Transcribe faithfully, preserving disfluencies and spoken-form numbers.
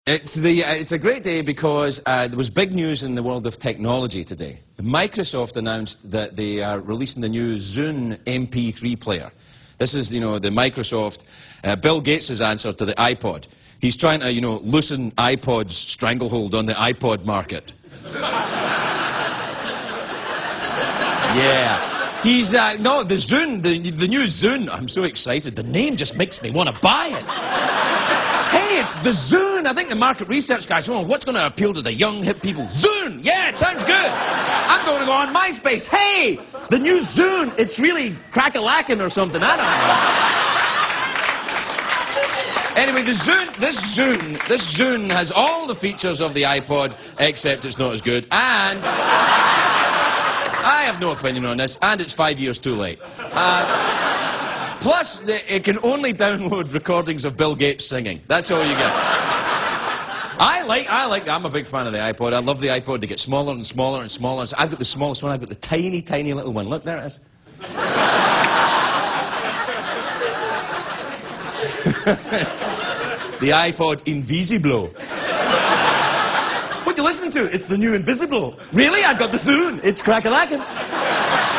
It's, the, uh, it's a great day because uh, there was big news in the world of technology today. Microsoft announced that they are releasing the new Zune M P three player. This is, you know, the Microsoft, uh, Bill Gates' answer to the iPod. He's trying to, you know, loosen iPod's stranglehold on the iPod market. Yeah. He's, uh, no, the Zune, the, the new Zune, I'm so excited. The name just makes me want to buy it. Hey, it's the Zune. I think the market research guys are going, what's going to appeal to the young, hip people? Zune! Yeah, it sounds good. I'm going to go on MySpace. Hey, the new Zune. It's really crack-a-lackin' or something. I don't know. Anyway, the Zune, this Zune, this Zune has all the features of the iPod, except it's not as good. And I have no opinion on this, and it's five years too late. Uh, Plus, it can only download recordings of Bill Gates singing. That's all you get. I like, I like, I'm a big fan of the iPod. I love the iPod. They get smaller and smaller and smaller. So I've got the smallest one. I've got the tiny, tiny little one. Look, there it is. The iPod Invisible. What are you listening to? It's the new Invisible. Really? I've got the Zune. It's crack-a-lackin'.